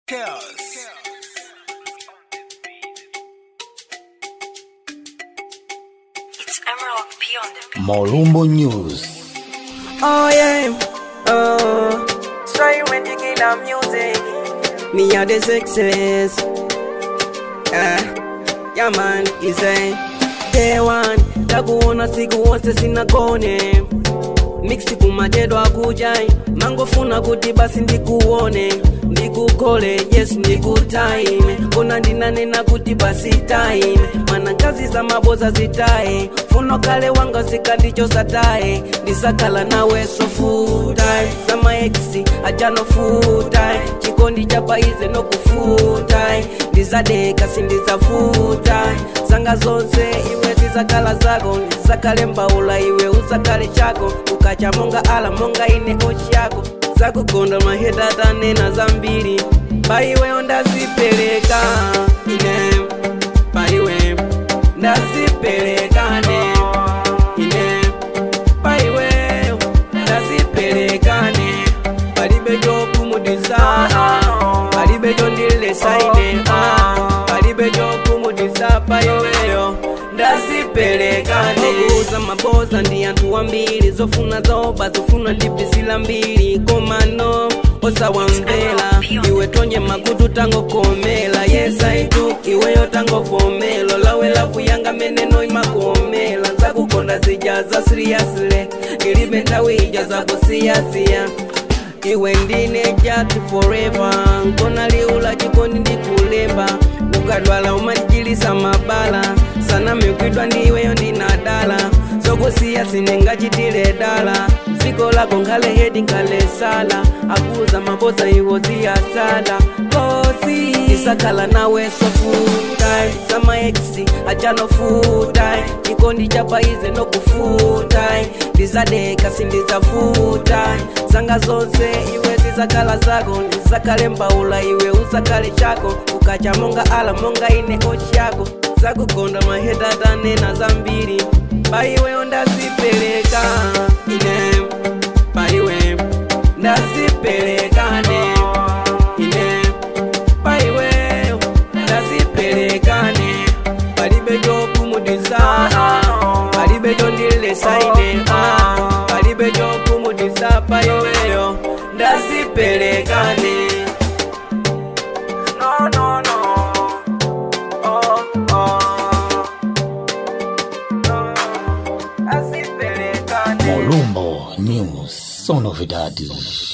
Chaos. It's Emerald P on the beat. Molumbo News. Oh yeah, oh, sorry when you get our music. Me are the success. Yeah man, is a day one. Takuona siku wote sina kone. Mixi kumadedo akujai. Mango funa kuti basi ndikuone. Ndikukole, yes ndikutime. Kona ndinane na kuti basi time. Mana kazi za maboza zitae. Funo kale wanga sikandicho satae. Ndisakala nawe so full time. Sama exi, ajano full time. Chikondi japa ize no kufull time. Ndizadeka sindiza full time. Zanga zonse iwe zizakala zako. Ndizakale mbaula iwe uzakale chako. Ukacha monga ala monga ine ochi yako. Zakukonda maheda tanena zambiri. Paiwe ondazipeleka ine. Paiwe ndazipelekane ine. Paiwe ndazipelekane. Palibe joku mudisa. Palibe jondile saine. Palibe joku mudisa paiweyo. Ndazipelekane. Oguza maboza ndi antu wambili. Zofuna zoba zofuna ndipizila mbili. Komano osa wambela. Iwe tonye magudu tango komela. Yes I do iweyo tango fomelo. Lawe lafu yanga meneno ima komela. Zakukonda zijaza seriously. Ilibenda wijaza kusiyasia. Iwe ndine jati forever. Nkona liula jikoni ndikulemba. Ukadwala umanjilisa mabala. Sana miukidwa ndiweyo ndinadala. Soko siya sinenga jitile dala. Ziko lako nkale hedi nkale sala. Akuza maboza iwozi ya sala. Kosi isakala nawe so full time. Sama exi ajano full time. Chikondi japa ize no kufull time. Ndizadeka sindiza full time. Zanga zonse iwe zizakala zako. Ndizakale mbaula iwe uzakale chako. Ukacha monga ala monga ine ochi yako. Zakukonda maheda tanena zambiri. Paiwe ondazipeleka ine. Paiwe ndazipelekane ine. Paiwe ndazipelekane. Palibe joku mudisa. Palibe jondile saine. Palibe joku mudisa paiweyo. Ndazipelekane. No no no. Molumbo News. Só novidades.